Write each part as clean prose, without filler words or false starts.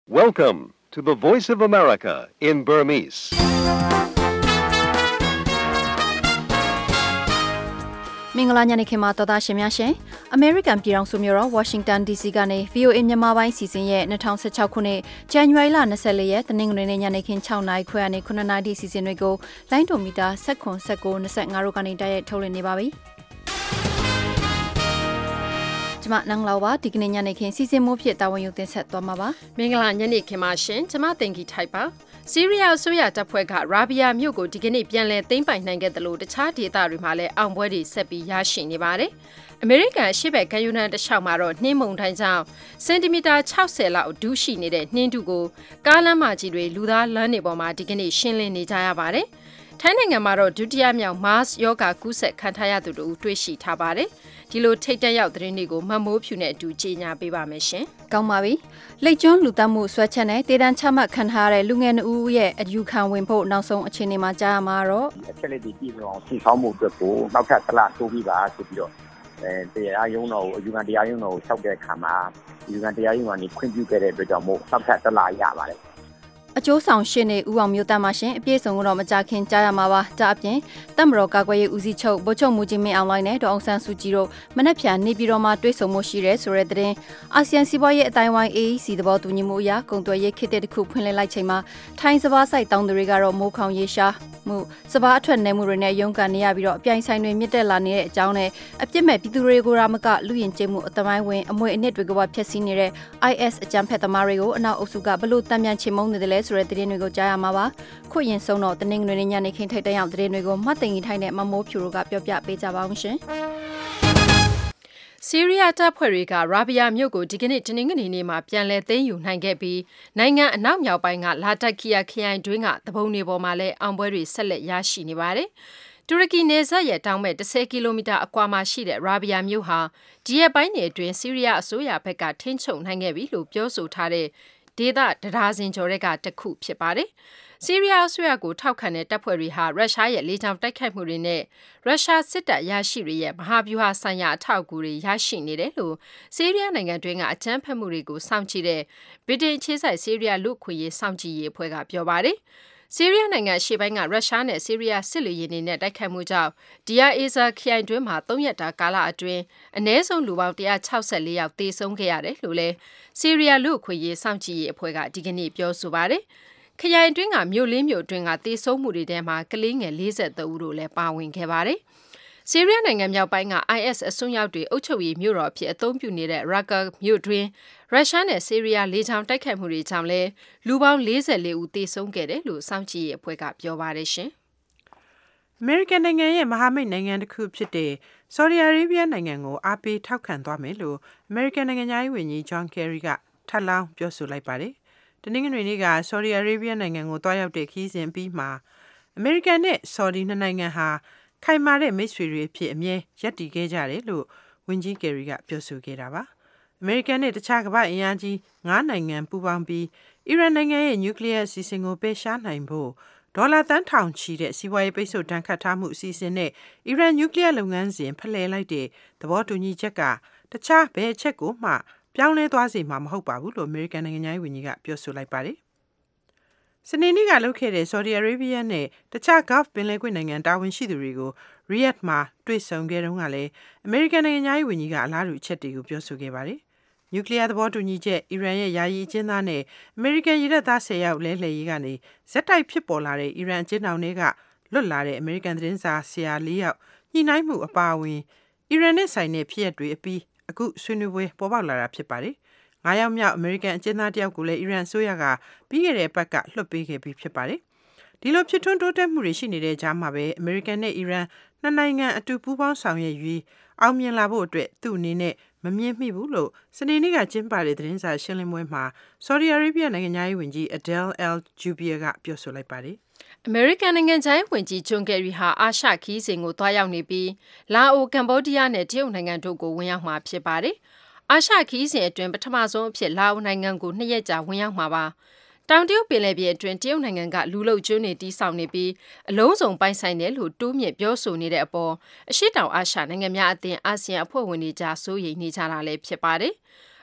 Welcome to the Voice of America in Burmese. ။မင်္ဂလာညနေခင်းမှာတော်သားရှင်များရှင်။ American ပြည်ထောင်စုမြို့တော် Washington DC ကနေ VOA မြန်မာပိုင်းစီစဉ်ရဲ့2016ခုနှစ် January လ24ရက်တနင်္ဂနွေနေ့ညနေခင်း6နာရီခွဲကနေ9နာရီစီစဉ်တွေကိုလိုင်းဒိုမီတာ19 19 25တို့ကနေတိုက်ရိုက်ထုတ်လွှင့်နေပါပြီ။ကျမနန်းလောက်ပါဒီကနေ့ညနေခင်းစီစဉ်မှုဖြစ်တာဝန်ယူတင်ဆက်သွားမှာပါမင်္ဂလာညနေခင်းပါရှင်ကျမတင်ကြီးထိုက်ပါဆီးရီးယားအစိုးရတပ်ဖွဲ့ကရာဘီယာမြို့ကိုဒီကနေ့ပြန်လည်သိမ်းပိုက်နိုင်ခဲ့တယ်လို့တခြားဒေသတွေမှာလည်းအောင်ပွဲတွေဆက်ပြီးရရှိနေပါတယ်အမေရိကန်ရှေ့ဘက်ကမ်းရိုးတန်းတစ်လျှောက်မှာတော့နှင်းမုန်တိုင်းကြောင့်စင်တီမီတာ60လောက်ဒူးရှိနေတဲ့နှင်းတူကိုကားလမ်းမကြီးတွေလူသားလမ်းတွေပေါ်မှာဒီကနေ့ရှင်းလင်းနေကြရပါတယ်ထိုင်းနိုင်ငံမှာတော့ဒုတိယမြောက် MARS ရောဂါကူးစက်ခံထားရသူတို့တွေ့ရှိထားပါတယ်။ဒီလိုထိတ်တက်ရောက်သတင်းတွေကိုမမိုးဖြူနဲ့အတူကြေညာပေးပါမယ်ရှင်။ကောင်းပါပြီ။လိတ်ကျွန်းလူသက်မှုဆွဲချက်နဲ့တေတံချမှတ်ခံထားရတဲ့လူငယ်2ဦးရဲ့အယူခံဝင်ဖို့နောက်ဆုံးအခြေအနေမှာကြားရမှာတော့အချက်လက်တွေပြည်စုံအောင်စီဆောင်မှုအတွက်ကိုနောက်ထပ်တစ်လတိုးပြီးပါဆိုပြီးတော့တရားရုံးတော်ကိုအယူခံတရားရုံးတော်ကိုလျှောက်တဲ့အခါမှာအယူခံတရားရုံးကနေခွင့်ပြုခဲ့တဲ့အတွက်ကြောင့်မို့နောက်ထပ်တစ်လရပါတယ်အကျိုးဆောင်ရှင်းနေဦးအောင်မျိုးတမ်းပါရှင်အပြည့်စုံတော့မကြခင်ကြားရမှာပါဒါအပြင်တပ်မတော်ကာကွယ်ရေးဦးစီးချုပ်ဗိုလ်ချုပ်မူကြီးမင်းအောင်လှိုင်နဲ့ဒေါအောင်ဆန်းစုကြည်တို့မနက်ဖြန်နေပြည်တော်မှာတွေ့ဆုံမှုရှိရဲဆိုတဲ့သတင်းအာဆီယံစီးပွားရေးအတိုင်းဝိုင်း AEC သဘောတူညီမှုအရကုန်သွယ်ရေးခေတ်တစ်ခုဖွင့်လှစ်လိုက်ချိန်မှာထိုင်းစဘာဆိုင်တောင်းသူတွေကတော့မိုးခေါင်ရေရှားမှုစဘာအထွက်နေမှုတွေနဲ့ရုန်းကန်နေရပြီးတော့အပြိုင်ဆိုင်တွေမြင့်တက်လာနေတဲ့အကြောင်းနဲ့အပြစ်မဲ့ပြည်သူတွေကိုရာမကလူရင်ကျမှုအသမိုင်းဝင်အမွေအနှစ်တွေကပါဖျက်ဆီးနေတဲ့ IS အကြမ်းဖက်သမားတွေကိုအနောက်အုပ်စုကဘလို့တံမြန်ချေမုန်းနေတယ်လဲဆိုတဲ့သတင်းတွေကိုကြားရမှာပါခုရင်ဆုံးတော့တနင်္ဂနွေနေ့ညနေခင်းထိပ်တန်းရောက်သတင်းတွေကိုမှတ်သိင်ထိုင်းတဲ့မမိုးဖြူတို့ကပြောပြပေးကြပါအောင်ရှင်ဆီးရီးယားတပ်ဖွဲ့တွေကရာဘီယာမြို့ကိုဒီကနေ့တနင်္ဂနွေနေ့မှာပြန်လည်သိမ်းယူနိုင်ခဲ့ပြီးနိုင်ငံအနောက်မြောက်ပိုင်းကလာတက်ခီယာခရိုင်တွင်းကတပုံတွေပေါ်မှာလည်းအောင်ပွဲတွေဆက်လက်ရရှိနေပါတယ်။တူရကီနယ်စပ်ရဲ့တောင်ဘက်10ကီလိုမီတာအကွာမှာရှိတဲ့ရာဘီယာမြို့ဟာဒီရက်ပိုင်းတွေအတွင်းဆီးရီးယားအစိုးရဘက်ကထိန်းချုပ်နိုင်ခဲ့ပြီလို့ပြောဆိုထားတဲ့ဒေသတရားစင်ကျော်တွေကတစ်ခုဖြစ်ပါတယ်။ဆီးရီးယားအစိုးရကိုထောက်ခံတဲ့တပ်ဖွဲ့တွေဟာရုရှားရဲ့လေကြောင်းတိုက်ခိုက်မှုတွေနဲ့ရုရှားစစ်တပ်ရရှိတွေရဲ့မဟာဗျူဟာဆိုင်ရာအထောက်အကူတွေရရှိနေတယ်လို့ဆီးရီးယားနိုင်ငံတွင်းကအကြမ်းဖက်မှုတွေကိုစောင့်ကြည့်တဲ့ဗြိတိန်ခြေစိုက်ဆီးရီးယားလူ့အခွင့်အရေးစောင့်ကြည့်ရေးအဖွဲ့ကပြောပါတယ်။ဆီးရီးယားနိုင်ငံရှေ့ပိုင်းကရုရှားနဲ့ဆီးရီးယားစစ်လေယာဉ်တွေနဲ့တိုက်ခိုက်မှုကြောင့်ဒီယာအေဇာခရိုင်တွင်းမှာ3ရက်တာကာလအတွင်းအနည်းဆုံးလူပေါင်း164ယောက်သေဆုံးခဲ့ရတယ်လို့လည်းဆီးရီးယားလူ့အခွင့်အရေးစောင့်ကြည့်ရေးအဖွဲ့ကဒီကနေ့ပြောဆိုပါတယ်။ခရိုင်အတွင်းကမြို့လေးမြို့အတွင်းကသေဆုံးမှုတွေထဲမှာကလေးငယ်43ဦးတို့လည်းပါဝင်ခဲ့ပါတယ်။ဆီးရီးယားနိုင်ငံမြောက်ပိုင်းက IS အစွန်းရောက်တွေအုပ်ချုပ်ရေးမြို့တော်အဖြစ်အသုံးပြုနေတဲ့ Raqqa မြို့တွင်းရုရှားနဲ့ဆီးရီးယားလေကြောင်းတိုက်ခိုက်မှုတွေကြောင့်လည်းလူပေါင်း44ဦးသေဆုံးခဲ့တယ်လို့စောင့်ကြည့်ရေးအဖွဲ့ကပြောပါတယ်ရှင်။အမေရိကန်နိုင်ငံရဲ့မဟာမိတ်နိုင်ငံတစ်ခုဖြစ်တဲ့ဆော်ဒီအာရေးဗီးယားနိုင်ငံကိုအားပေးထောက်ခံသွားမယ်လို့အမေရိကန်နိုင်ငံသားဝန်ကြီး John Kerry ကထပ်လောင်းပြောဆိုလိုက်ပါတယ်။တနင်္ဂနွေနေ့ကဆော်ဒီအာရေးဗီးယားနိုင်ငံကိုတွားရောက်တဲ့ခရီးစဉ်ပြီးမှာအမေရိကန်နဲ့ဆော်ဒီနှစ်နိုင်ငံဟာခိုင်မာတဲ့မိတ်ဆွေတွေအဖြစ်အမြဲရပ်တည်ခဲ့ကြတယ်လို့ဝန်ကြီးကယ်ရီကပြောဆိုခဲ့တာပါ။အမေရိကန်နဲ့တခြားကမ္ဘာ့အင်အားကြီး9နိုင်ငံပူးပေါင်းပြီးအီရန်နိုင်ငံရဲ့နျူကလ িয়ার အစီအစဉ်ကိုပယ်ရှားနိုင်ဖို့ဒေါ်လာသန်းထောင်ချီတဲ့စီးပွားရေးပိတ်ဆို့တန်ခတ်ထားမှုအစီအစဉ်နဲ့အီရန်နျူကလ িয়ার လုပ်ငန်းစဉ်ဖလှယ်လိုက်တဲ့သဘောတူညီချက်ကတခြားဘယ်အချက်ကိုမှပြောင်းလဲသွားစေမှာမဟုတ်ပါဘူးလို့အမေရိကန်နိုင်ငံသားဝန်ကြီးကပြောဆိုလိုက်ပါတယ်။စနေနေ့ကလုပ်ခဲ့တဲ့ဆော်ဒီအာရေးဗီးယားနဲ့တခြား Gulf ပင်လယ်ကွေ့နိုင်ငံတာဝန်ရှိသူတွေကို Riyadh မှာတွေ့ဆုံခဲ့တုန်းကလည်းအမေရိကန်နိုင်ငံသားဝန်ကြီးကအလားတူအချက်တွေကိုပြောဆိုခဲ့ပါတယ်။နျူကလ িয়ার သဘောတူညီချက်အီရန်ရဲ့ယာယီအကျဉ်းသားနဲ့အမေရိကန်ရေတပ်သား10ယောက်လဲလှယ်ရေးကနေဇက်တိုက်ဖြစ်ပေါ်လာတဲ့အီရန်အကျဉ်းထောင်တွေကလွတ်လာတဲ့အမေရိကန်သတင်းစာဆရာ4ယောက်ညှိနှိုင်းမှုအပါအဝင်အီရန်နဲ့ဆိုင်တဲ့ဖြစ်ရပ်တွေအပြီးအခုဆွေးနွေးပွဲပေါ်ပေါက်လာတာဖြစ်ပါတယ်။9ယောက်မြောက်အမေရိကန်အကျဉ်းသားတယောက်ကိုလည်းအီရန်အစိုးရကပြီးခဲ့တဲ့ပတ်ကလွှတ်ပေးခဲ့ပြီးဖြစ်ပါတယ်။ဒီလိုဖြစ်ထွန်းတိုးတက်မှုတွေရှိနေတဲ့ကြားမှာပဲအမေရိကန်နဲ့အီရန်နှစ်နိုင်ငံအတူပူးပေါင်းဆောင်ရွက်၍အောင်မြင်လာဖို့အတွက်သူ့အနေနဲ့မမြင်မိဘူးလို့စနေနေ့ကကျင်းပတဲ့သတင်းစာရှင်းလင်းပွဲမှာဆော်ဒီအာရေးဗီးယားနိုင်ငံသားဝန်ကြီး Adel Al-Jubeir ကပြောဆိုလိုက်ပါတယ်။အမေရိကန်နိုင်ငံခြားရေးဝန်ကြီးဂျွန်ကယ်ရီဟာအာရှခီးစဉ်ကိုသွားရောက်နေပြီးလာအိုကမ္ဘောဒီးယားနဲ့တရုတ်နိုင်ငံတို့ကိုဝင်ရောက်မှာဖြစ်ပါတယ်။အာရှခီးစဉ်အတွင်းပထမဆုံးအဖြစ်လာအိုနိုင်ငံကို2ရက်ကြာဝင်ရောက်မှာပါ။တောင်တရုတ်ပင်လယ်ပြင်အတွင်းတရုတ်နိုင်ငံကလူလုပ်ကျွန်းတွေတီးဆောင်နေပြီးအလုံးစုံပိုင်ဆိုင်တယ်လို့တိုးမြင့်ပြောဆိုနေတဲ့အပေါ်အရှေ့တောင်အာရှနိုင်ငံများအသင်းအာဆီယံအဖွဲ့ဝင်တွေကြားစိုးရိမ်နေကြတာလည်းဖြစ်ပါတယ်။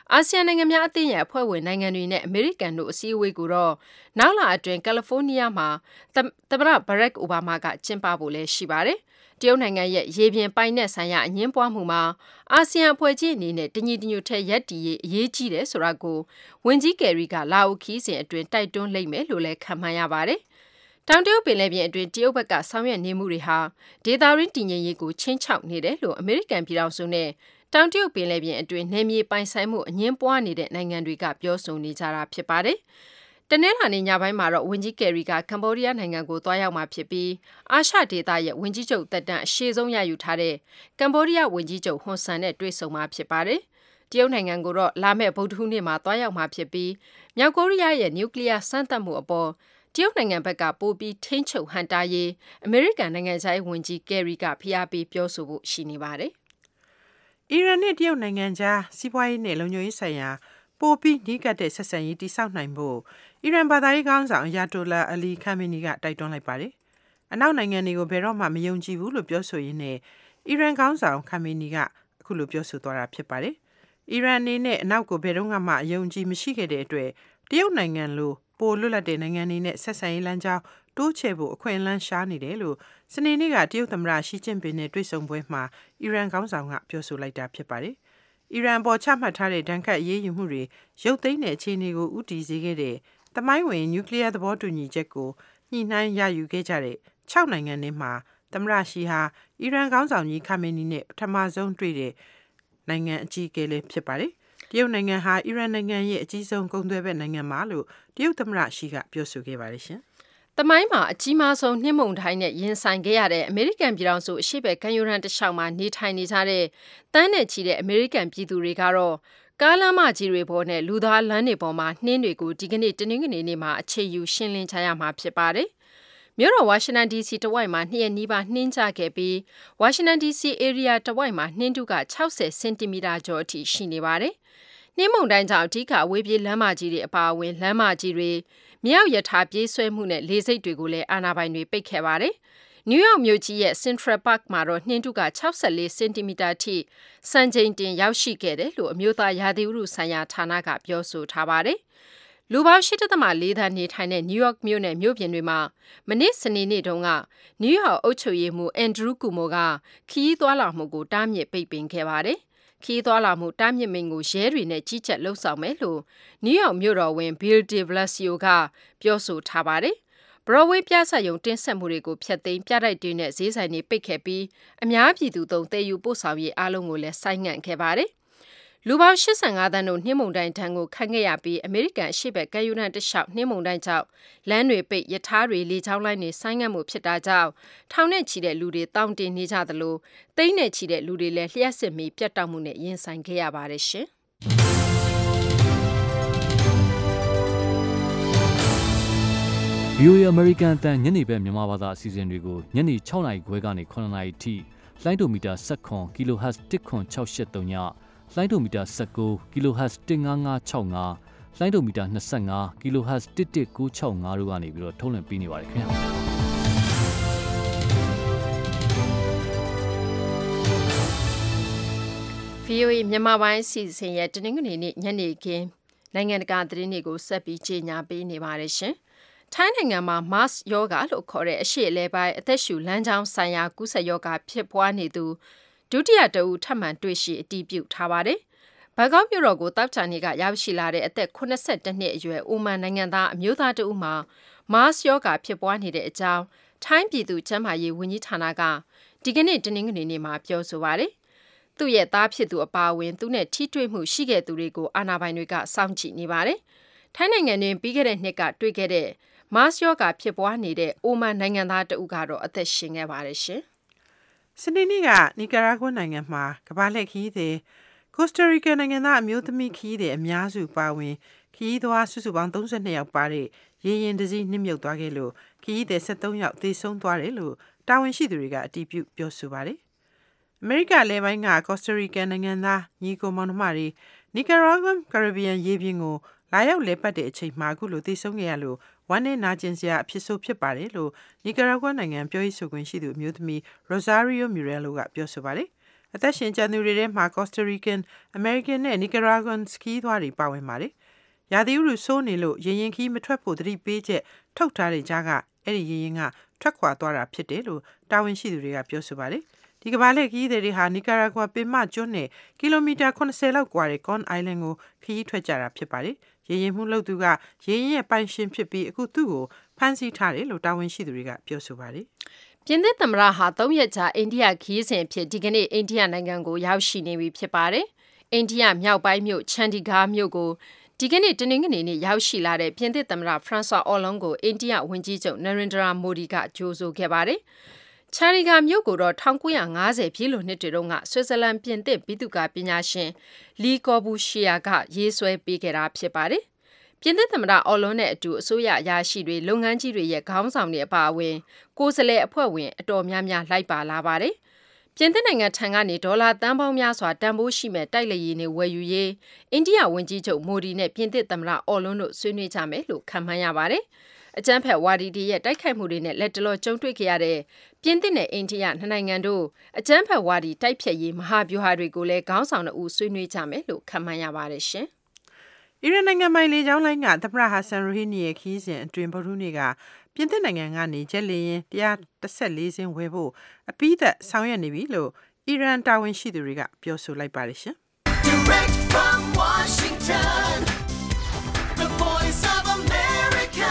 အာဆီယံနိုင်ငံများအသင်းရဲ့အဖွဲ့ဝင်နိုင်ငံတွေနဲ့အမေရိကန်တို့အစည်းအဝေးကိုတော့နောက်လအတွင်းကယ်လီဖိုးနီးယားမှာသမ္မတဘရက်အိုဘားမားကကျင်းပဖို့လည်းရှိပါတယ်။တရုတ်နိုင်ငံရဲ့ရေပြင်ပိုင်နက်ဆိုင်ရာအငြင်းပွားမှုမှာအာဆီယံအဖွဲ့ကြီးအနေနဲ့တညီတညွတ်ထဲရပ်တည်ရေးအရေးကြီးတယ်ဆိုတာကိုဝန်ကြီးကယ်ရီကလာအိုခီးစဉ်အတွင်းတိုက်တွန်းလိမ့်မယ်လို့လည်းခန့်မှန်းရပါတယ်။တောင်တရုတ်ပင်လယ်ပြင်အတွင်းတရုတ်ဘက်ကဆောင်ရွက်နေမှုတွေဟာဒေသရင်းတည်ငြိမ်ရေးကိုချင်းချောက်နေတယ်လို့အမေရိကန်ပြည်ထောင်စုနဲ့တောင်တရုတ်ပင်လယ်ပြင်အတွင်းနယ်မြေပိုင်ဆိုင်မှုအငြင်းပွားနေတဲ့နိုင်ငံတွေကပြောဆိုနေကြတာဖြစ်ပါတယ်။တနင်္လာနေ့ညပိုင်းမှာတော့ဝန်ကြီးကယ်ရီကကမ္ဘောဒီးယားနိုင်ငံကိုသွားရောက်မှာဖြစ်ပြီးအာရှဒေသရဲ့ဝန်ကြီးချုပ်သက်တမ်းအရှည်ဆုံးရယူထားတဲ့ကမ္ဘောဒီးယားဝန်ကြီးချုပ်ဟွန်ဆန်နဲ့တွေ့ဆုံမှာဖြစ်ပါတယ်။တရုတ်နိုင်ငံကိုတော့လာမယ့်ဗုဒ္ဓဟူးနေ့မှာသွားရောက်မှာဖြစ်ပြီးမြောက်ကိုရီးယားရဲ့နျူကလ িয়ার စမ်းသပ်မှုအပေါ်တရုတ်နိုင်ငံဘက်ကပိုပြီးထိန်းချုပ်ဟန်တာရေးအမေရိကန်နိုင်ငံခြားရေးဝန်ကြီးကယ်ရီကဖိအားပေးပြောဆိုဖို့ရှိနေပါတယ်။အီရန်နဲ့တရုတ်နိုင်ငံကြားစီးပွားရေးနဲ့လုံခြုံရေးဆိုင်ရာပိုပြီးနီးကပ်တဲ့ဆက်ဆံရေးတည်ဆောက်နိုင်ဖို့အီရန်ဘာသာရေးခေါင်းဆောင်ယာတိုလာအလီခမ်မီနီကတိုက်တွန်းလိုက်ပါတယ်။အနောက်နိုင်ငံတွေကိုဘယ်တော့မှမယုံကြည်ဘူးလို့ပြောဆိုရင်းနဲ့အီရန်ခေါင်းဆောင်ခမ်မီနီကအခုလိုပြောဆိုသွားတာဖြစ်ပါတယ်။အီရန်အနေနဲ့အနောက်ကိုဘယ်တော့မှအယုံကြည်မရှိခဲ့တဲ့အတွက်တရုတ်နိုင်ငံလိုပိုလွတ်လပ်တဲ့နိုင်ငံတွေနဲ့ဆက်ဆံရေးလမ်းကြောင်းတိုးချဲ့ဖို့အခွင့်အလမ်းရှားနေတယ်လို့စနေနေ့ကတရုတ်သမ္မတရှီကျင့်ပင်နဲ့တွေ့ဆုံပွဲမှာအီရန်ခေါင်းဆောင်ကပြောဆိုလိုက်တာဖြစ်ပါတယ်။အီရန်ပေါ်ချမှတ်ထားတဲ့ဒဏ်ခတ်အရေးယူမှုတွေရုပ်သိမ်းတဲ့အခြေအနေကိုဥတီစေခဲ့တဲ့သမိုင်းဝင်နျူကလ িয়ার သဘောတူညီချက်ကိုညှိနှိုင်းရယူခဲ့ကြတဲ့6နိုင်ငံထဲမှာသမ္မတရှီဟာအီရန်ခေါင်းဆောင်ကြီးခါမီနီနဲ့ပထမဆုံးတွေ့တဲ့နိုင်ငံအကြီးအကဲလည်းဖြစ်ပါတယ်။တရုတ်နိုင်ငံဟာအီရန်နိုင်ငံရဲ့အကြီးဆုံးကုန်သွယ်ဘက်နိုင်ငံမှာလို့တရုတ်သမ္မတရှီကပြောဆိုခဲ့ပါတယ်ရှင်။သမိုင်းမှာအကြီးမားဆုံးနှင်းမုန်တိုင်းနဲ့ရင်ဆိုင်ခဲ့ရတဲ့အမေရိကန်ပြည်ထောင်စုအရှေ့ဘက်ကမ်းရိုးတန်းတစ်လျှောက်မှာနေထိုင်နေကြတဲ့တန်းနဲ့ချီတဲ့အမေရိကန်ပြည်သူတွေကတော့ကားလမ်းမကြီးတွေပေါ်နဲ့လူသားလမ်းတွေပေါ်မှာနှင်းတွေကိုဒီကနေ့တနင်္ဂနွေနေ့မှာအခြေယူရှင်းလင်းကြရမှာဖြစ်ပါတယ်။မြို့တော်ဝါရှင်တန် DC တဝိုက်မှာ2ရက်နီးပါးနှင်းကျခဲ့ပြီးဝါရှင်တန် DC area တဝိုက်မှာနှင်းထုက60စင်တီမီတာကျော်အထိရှိနေပါတယ်။နှင်းမုန်တိုင်းကြောင့်အဓိကအဝေးပြေးလမ်းမကြီးတွေအပါအဝင်လမ်းမကြီးတွေမြေအောက်ရထားပြေးဆွဲမှုနဲ့လေဆိပ်တွေကိုလည်းအာဏာပိုင်တွေပိတ်ခဲ့ပါတယ်။နယူးယောက်မြို့ကြီးရဲ့ Central Park မှာတော့နှင်းထုက64စင်တီမီတာထိစံချိန်တင်ရောက်ရှိခဲ့တယ်လို့အမျိုးသားရာသီဥတုဆိုင်ရာဌာနကပြောဆိုထားပါတယ်။လူပေါင်း 8.4 သန်းနေထိုင်တဲ့နယူးယောက်မြို့နဲ့မြို့ပြင်တွေမှာမနေ့စနေနေ့တုန်းကနယူးယောက်အုပ်ချုပ်ရေးမှူးအန်ဒရူးကူမိုကခရီးသွားလာမှုကိုတားမြစ်ပိတ်ပင်ခဲ့ပါတယ်။ခရီးသွားလာမှုတားမြစ်မိန့်ကိုရဲတွေနဲ့ကြီးကြပ်လှုပ်ဆောင်မယ်လို့နယူးယောက်မြို့တော်ဝန် Bill de Blasio ကပြောဆိုထားပါတယ်။ Broadway ပြသရုံတင်ဆက်မှုတွေကိုဖျက်သိမ်းပြတိုက်တွေနဲ့ဈေးဆိုင်တွေပိတ်ခဲ့ပြီးအများပြည်သူသုံးသယ်ယူပို့ဆောင်ရေးအားလုံးကိုလည်းဆိုင်းငံ့ခဲ့ပါတယ်။လူပေါင်း85သန်းတို့နှင်းမုန်တိုင်းဒဏ်ကိုခံခဲ့ရပြီးအမေရိကန်အရှေ့ဘက်ကမ်းရိုးတန်းတစ်လျှောက်နှင်းမုန်တိုင်းကြောင့်လမ်းတွေပိတ်ရထားတွေလေကြောင်းလိုင်းတွေဆိုင်းငံ့မှုဖြစ်တာကြောင့်ထောင်နဲ့ချီတဲ့လူတွေတောင်းတင်နေကြသလိုသိန်းနဲ့ချီတဲ့လူတွေလည်းလျှက်စစ်မီပြတ်တောက်မှုနဲ့ရင်ဆိုင်ခဲ့ရပါတယ်ရှင်။ VOA American တန်ညနေပဲမြန်မာဘာသာအစီအစဉ်တွေကိုညနေ6:00 နာရီခွဲကနေ9:00 နာရီထိလိုင်းဒိုမီတာ19 kHz 10683ညလိုင်းဒိုမီတာ19 kHz 15565လိုင်းဒိုမီတာ25 kHz 11965တို့ကနေပြီးတော့ထုတ်လွှင့်ပေးနေပါတယ်ခင်ဗျာ VOA မြန်မာပိုင်းအစီအစဉ်ရဲ့တနင်္ဂနွေနေ့ညနေခင်းနိုင်ငံတကာသတင်းတွေကိုဆက်ပြီးကြေညာပေးနေပါတယ်ရှင်။ထိုင်းနိုင်ငံမှာ MERS ရောဂါလို့ခေါ်တဲ့အရှေ့အလယ်ပိုင်းအသက်ရှူလမ်းကြောင်းဆိုင်ရာကူးစက်ရောဂါဖြစ်ပွားနေသူဒုတိယတဦးထပ်မံတွေ့ရှိအတည်ပြုထားပါတယ်။ဘန်ကောက်မြို့တော်ကိုတောက်ချာနေကရောက်ရှိလာတဲ့အသက်82နှစ်အရွယ်အိုမန်နိုင်ငံသားအမျိုးသားတဦးမှာ MERS ရောဂါဖြစ်ပွားနေတဲ့အကြောင်းထိုင်းပြည်သူ့ကျန်းမာရေးဝန်ကြီးဌာနကဒီကနေ့တနင်္ဂနွေနေ့မှာပြောဆိုပါတယ်။သူ့ရဲ့သားဖြစ်သူအပါအဝင်သူနဲ့ထိတွေ့မှုရှိခဲ့သူတွေကိုအာဏာပိုင်တွေကစောင့်ကြည့်နေပါတယ်။ထိုင်းနိုင်ငံတွင်ပြီးခဲ့တဲ့နှစ်ကတွေ့ခဲ့တဲ့MERS ရောဂါဖြစ်ပွားနေတဲ့အိုမန်နိုင်ငံသားတဦးကတော့အသက်ရှင်ခဲ့ပါတယ်ရှင်။စနေနေ့ကနီကာရာဂွာနိုင်ငံမှာကမ္ဘာလှည့်ခရီးသည်ကိုစတာရီကာနိုင်ငံသားအမျိုးသမီးခရီးသည်အများစုပါဝင်ခရီးသွားစုစုပေါင်း32ယောက်ပါတဲ့ရေရင်တစည်းနှိမ့်မြုပ်သွားခဲ့လို့ခရီးသည်73ယောက်သေဆုံးသွားတယ်လို့တာဝန်ရှိသူတွေကအတည်ပြုပြောဆိုပါတယ်။အမေရိကလေပိုင်းကကော့စတာရီကာနိုင်ငံသားညီကိုမောင်နှမတွေနီကာရာဂွာကာရစ်ဘီယန်ရေပြင်ကိုလာရောက်လဲပတ်တဲ့အချိန်မှာအခုလိုသေဆုံးခဲ့ရလို့ဝမ်းနဲ့နာကျင်စရာအဖြစ်ဆိုဖြစ်ပါတယ်လို့နီကာရာဂွာနိုင်ငံပြောရေးဆိုခွင့်ရှိသူအမျိုးသမီးရိုဇာရီယိုမြူရဲလိုကပြောဆိုပါတယ်။အသက်ရှင်ကျန်သူတွေထဲမှာ Costa Rican, American နဲ့ Nicaraguan စကီးသွားတွေပါဝင်ပါတယ်။ရာသီဥတုဆိုးနေလို့ရေရင်ခီးမထွက်ဖို့သတိပေးချက်ထုတ်ထားတဲ့ကြားကအဲ့ဒီရေရင်ကထွက်ခွာသွားတာဖြစ်တယ်လို့တာဝန်ရှိသူတွေကပြောဆိုပါတယ်။ဒီကမ္ဘာလှည့်ခီးသည်တွေဟာနီကာရာဂွာပင်မကျွန်းနဲ့ကီလိုမီတာ80လောက်ကွာတဲ့ Con Island ကိုခီးထွက်ကြတာဖြစ်ပါတယ်။ရေရင်မှုလုပ်သူကရေရင်ရဲ့ပိုင်ရှင်ဖြစ်ပြီးအခုသူ့ကိုဖမ်းဆီးထားတယ်လို့တာဝန်ရှိသူတွေကပြောဆိုပါတယ်။ပြင်သစ်သမ္မတဟာ3ရက်ကြာအိန္ဒိယခရီးစဉ်အဖြစ်ဒီကနေ့အိန္ဒိယနိုင်ငံကိုရောက်ရှိနေပြီဖြစ်ပါတယ်။အိန္ဒိယမြောက်ပိုင်းမြို့ချန်ဒီဂါမြို့ကိုဒီကနေ့တနင်္ဂနွေနေ့ရောက်ရှိလာတဲ့ပြင်သစ်သမ္မတဖရန့်ဆွာအော်လွန်ကိုအိန္ဒိယဝန်ကြီးချုပ်နရင်ဒရာမိုဒီကကြိုဆိုခဲ့ပါတယ်။ချာရီဂါမြို့ကိုတော့1950ပြည့်လို့နှစ်တွေတုန်းကဆွစ်ဇာလန်ပြင်သစ်ဗိသုကာပညာရှင်လီကော်ဘူရှီယာကရေးဆွဲပေးခဲ့တာဖြစ်ပါတယ်။ပြင်သစ်သမ္မတအော်လွန်နဲ့အတူအစိုးရအရာရှိတွေလုပ်ငန်းကြီးတွေရဲ့ခေါင်းဆောင်တွေအပါအဝင်ကိုယ်စားလှယ်အဖွဲ့ဝင်အတော်များများလိုက်ပါလာပါတယ်။ပြင်သစ်နိုင်ငံထံကနေဒေါ်လာတန်ပေါင်းများစွာတန်ဖိုးရှိမဲ့တိုက်လေယာဉ်တွေဝယ်ယူရေးအိန္ဒိယဝန်ကြီးချုပ်မိုဒီနဲ့ပြင်သစ်သမ္မတအော်လွန်တို့ဆွေးနွေးကြမယ်လို့ခန့်မှန်းရပါတယ်။အကြမ်းဖက်ဝါဒီတွေရဲ့တိုက်ခိုက်မှုတွေနဲ့လက်တလောကြုံတွေ့ခဲ့ရတဲ့ပြင်သစ်နဲ့အိန္ဒိယနှစ်နိုင်ငံတို့အကြမ်းဖက်ဝါဒီတိုက်ဖျက်ရေးမဟာဗျူဟာတွေကိုလည်းခေါင်းဆောင်တို့ဆွေးနွေးကြမယ်လို့ခန့်မှန်းရပါတယ်ရှင်။အီရန်နိုင်ငံပိုင်လေကြောင်းလိုင်းကသမ္မတဟာဆန်ရူဟီနီရဲ့ခီးစဉ်အတွင်ဗုဒ္ဓနေ့ကပြင်သစ်နိုင်ငံကနေဂျက်လေယာဉ်114စင်းဝယ်ဖို့အပိသက်ဆောင်ရွက်နေပြီလို့အီရန်တာဝန်ရှိသူတွေကပြောဆိုလိုက်ပါတယ်ရှင်။ Direct from Washington, the voice of America,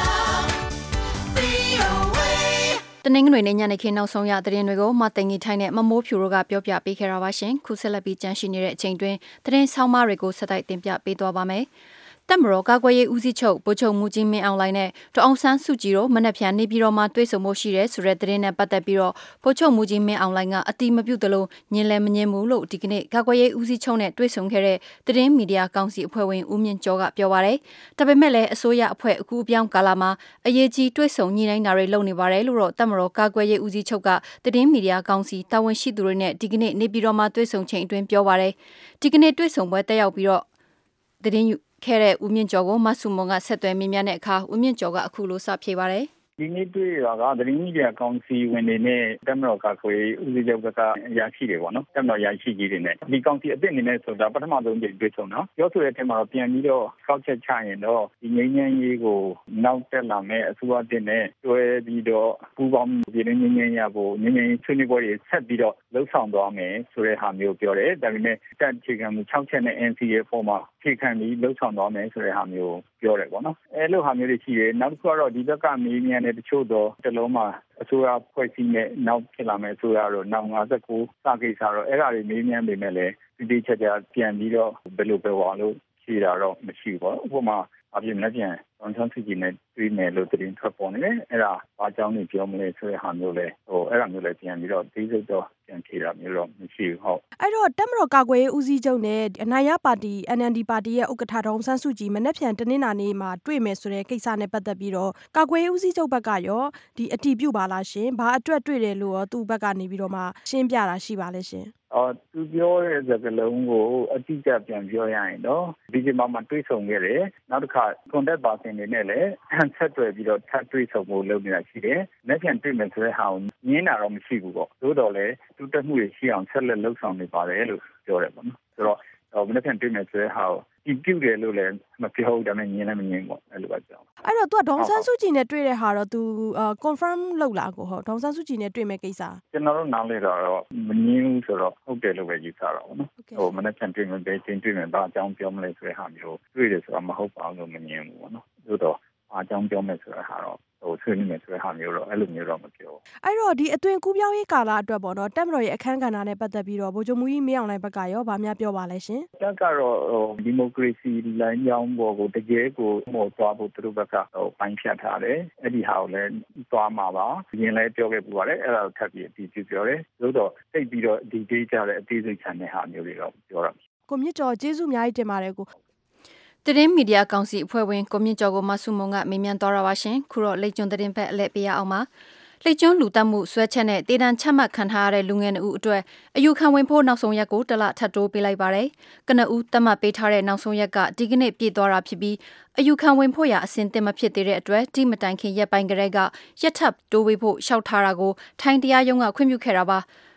VOA တနင်္ဂနွေနေ့ညနေခင်းနောက်ဆုံးရသတင်းတွေကိုမသိင်ကြီးထိုင်းနဲ့မမိုးဖြူတို့ကပြောပြပေးခဲ့တာပါရှင်။ခုဆက်လက်ပြီးကြန့်ရှိနေတဲ့အချိန်တွင်သတင်းဆောင်မတွေကိုဆက်တိုက်တင်ပြပေးသွားပါမယ်။တပ်မတော်ကာကွယ်ရေးဦးစီးချုပ်ဗိုလ်ချုပ်မှုကြီးမင်းအောင်လှိုင်နဲ့ဒေါအောင်ဆန်းစုကြည်တို့မနက်ဖြန်နေပြည်တော်မှာတွေ့ဆုံမှုရှိတယ်ဆိုတဲ့သတင်းနဲ့ပတ်သက်ပြီးတော့ဗိုလ်ချုပ်မှုကြီးမင်းအောင်လှိုင်ကအတိမပြုသလိုညင်လည်းမညင်ဘူးလို့ဒီကနေ့ကာကွယ်ရေးဦးစီးချုပ်နဲ့တွေ့ဆုံခဲ့တဲ့သတင်းမီဒီယာကောင်စီအဖွဲ့ဝင်ဦးမြင့်ကျော်ကပြောပါရယ်။ဒါပေမဲ့လည်းအစိုးရအဖွဲ့အခုအပြောင်းကာလမှာအရေးကြီးတွေ့ဆုံညှိနှိုင်းတာတွေလုပ်နေပါတယ်လို့တော့တပ်မတော်ကာကွယ်ရေးဦးစီးချုပ်ကသတင်းမီဒီယာကောင်စီတာဝန်ရှိသူတွေနဲ့ဒီကနေ့နေပြည်တော်မှာတွေ့ဆုံချိန်အတွင်းပြောပါရယ်။ဒီကနေ့တွေ့ဆုံပွဲတက်ရောက်ပြီးတော့သတင်းခဲ့တဲ့ဦးမြင့်ကျော်ကိုမဆုမွန်ကဆက်သွယ်မိများတဲ့အခါဦးမြင့်ကျော်ကအခုလိုစဖြေပါတယ်ဒီနေ့တွေ့ရတာကသတင်းမီဒီယာကောင်စီဝင်တွေနဲ့တပ်မတော်ကာကွယ်ဦးစီးချုပ်ကအရာရှိတွေပေါ့နော်တပ်မတော်အရာရှိကြီးတွေနဲ့ဒီကောင်စီအသစ်အနေနဲ့ဆိုတာပထမဆုံးကြိမ်တွေ့ဆုံတော့ပြောဆိုတဲ့အထက်မှာတော့ပြန်ပြီးတော့ကောက်ချက်ချရင်တော့ဒီငြိမ်းချမ်းရေးကိုနောက်တက်လာမဲ့အစိုးရတင်နဲ့တွဲပြီးတော့ပူးပေါင်းပြည်တွင်းငြိမ်းချမ်းရဖို့ငြိမ်းချမ်းရေးဆွေးနွေးပွဲတွေဆက်ပြီးတော့လှုပ်ဆောင်သွားမယ်ဆိုတဲ့ဟာမျိုးပြောတယ်ဒါပေမဲ့တပ်အခြေခံမှု6ချက်နဲ့ NCA ပေါ်မှာအခြေခံပြီးလှုပ်ဆောင်သွားမယ်ဆိုတဲ့ဟာမျိုးပြောတယ်ပေါ့နော်အဲလိုဟာမျိုးတွေရှိတယ်နောက်တစ်ခုကတော့ဒီဘက်ကမေးမြန်းတဲ့တချို့တော့တလုံးမှာအစိုးရဖွဲ့စည်းနဲ့နောက်ဖြစ်လာမယ့်အစိုးရတော့နောက်59စကိစ္စတော့အဲ့ဒါတွေမေးမြန်းပေမဲ့လည်းဒီချက်ချက်ပြန်ပြီးတော့ဘယ်လိုပဲဝါလို့ဖြေတာတော့မရှိဘူးပေါ့ဥပမာအပြင်လည်းပြန်ဝန်ထမ်းစုကြည့်နေတွေ့မယ်လို့သတင်းထွက်ပေါ်နေတယ်အဲ့ဒါဘာကြောင့်နေပြောမလဲဆိုတဲ့ဟာမျိုးလဲအဲ့ဒါမျိုးလဲပြန်ပြီးတော့ဒီစိတ်တော့ပြန်ဖြေတာမျိုးတော့မရှိဘူးဟုတ်အဲ့တော့တပ်မတော်ကာကွယ်ရေးဦးစီးချုပ်နဲ့အနိုင်ရပါတီ NLD ပါတီရဲ့ဥက္ကဋ္ဌဒေါအောင်ဆန်းစုကြည်မနက်ဖြန်တနင်္လာနေ့မှာတွေ့မယ်ဆိုတဲ့ကိစ္စနဲ့ပတ်သက်ပြီးတော့ကာကွယ်ရေးဦးစီးချုပ်ဘက်ကရောဒီအတည်ပြုပါလားရှင်ဘာအတွက်တွေ့တယ်လို့ရောသူ့ဘက်ကနေပြီးတော့မှရှင်းပြတာရှိပါလဲရှင်သူပြောတဲ့စကားလုံးကိုအတိအကျပြန်ပြောရရင်တော့ဒီချိန်မှာတွေ့ဆုံခဲ့တယ်နောက်တစ်ခါ contact person တွေနဲ့လည်းဆက်သွယ်ပြီးတော့ထပ်တွေ့ဆုံဖို့လုပ်နေတာရှိတယ်။လက်ပြန်တွေ့မယ်ဆိုတဲ့ဟာကိုညင်းတာတော့မရှိဘူးပေါ့။သို့တော်လည်းတူတက်မှုတွေရှိအောင်ဆက်လက်လှုပ်ဆောင်နေပါတယ်လို့ပြောတယ်ပေါ့နော်။ဆိုတော့လက်ပြန်တွေ့မယ်ဆိုတဲ့ဟာကိုဒီပြုတယ်လို့လည်းမပြောဘူးဒါပေမဲ့ညင်းလည်းမညင်းပေါ့အဲ့လိုပါကြောင်းအဲ့တော့ तू ဒေါန်ဆန်းစုကြည်နဲ့တွေ့တဲ့ဟာတော့ तू confirm လုပ်လာကိုဟုတ်ဒေါန်ဆန်းစုကြည်နဲ့တွေ့မဲ့ကိစ္စကျွန်တော်တို့နားလေတော့မညင်းဘူးဆိုတော့ဟုတ်တယ်လို့ပဲယူဆတာပေါ့နော်မနေ့ကတွေ့မယ်ပဲချင်းတွေ့မယ်ဘာအကြောင်းပြောမလဲဆိုတဲ့ဟာမျိုးတွေ့တယ်ဆိုတာမဟုတ်ပါဘူးလို့မညင်းဘူးပေါ့နော်သို့တော့အကြောင်းပြောမယ်ဆိုတဲ့ဟာတော့ဆွေးနွေးမယ်ဆိုတဲ့ဟာမျိုးတော့အဲ့လိုမျိုးတော့မပြောအဲ့တော့ဒီအသွင်ကူးပြောင်းရေးကာလအတွက်ပေါ့နော်တပ်မတော်ရဲ့အခမ်းကဏ္ဍနဲ့ပတ်သက်ပြီးတော့ဗိုလ်ချုပ်မှူးကြီးမင်းအောင်လှိုင်ဘက်ကရောဗာများပြောပါလဲရှင်တပ်ကတော့ဒီမိုကရေစီလမ်းကြောင်းပေါ်ကိုတကယ်ကိုသွားဖို့သူတို့ဘက်ကပိုင်းဖြတ်ထားတယ်အဲ့ဒီဟာကိုလည်းသွားမှာပါရင်လည်းပြောခဲ့ပူပါတယ်အဲ့ဒါကိုထပ်ပြီးအတီးပြုပြောတယ်သို့တော့တိတ်ပြီးတော့ဒီဒေးကြတဲ့အသေးစိတ်ချန်တဲ့ဟာမျိုးတွေတော့ပြောရမယ်ကိုမြင့်ကျော်ကျေးဇူးအများကြီးတင်ပါတယ်ကိုသတင်းမီဒီယာကောင်စီအဖွဲ့ဝင်ကိုမြင့်ကျော်ကိုမဆုမုံကမေးမြန်းသွားတာပါရှင်ခုတော့လိတ်ကျွန်းသတင်းဖက်အလဲပေးရအောင်ပါလိတ်ကျွန်းလူတက်မှုဆွဲချက်နဲ့တေတံချမှတ်ခံထားရတဲ့လူငယ်2ဦးအတွက်အယူခံဝင်ဖို့နောက်ဆုံးရက်ကိုတလထပ်တိုးပေးလိုက်ပါတယ်ကနဦးတတ်မှတ်ပေးထားတဲ့နောက်ဆုံးရက်ကဒီကနေ့ပြည့်သွားတာဖြစ်ပြီးအယူခံဝင်ဖို့ရအဆင်သင့်မဖြစ်သေးတဲ့အတွက်တိမတိုင်ခင်ရက်ပိုင်းကလေးကရက်ထပ်တိုးပေးဖို့ရှောက်ထားတာကိုထိုင်းတရားရုံးကခွင့်ပြုခဲ့တာပါ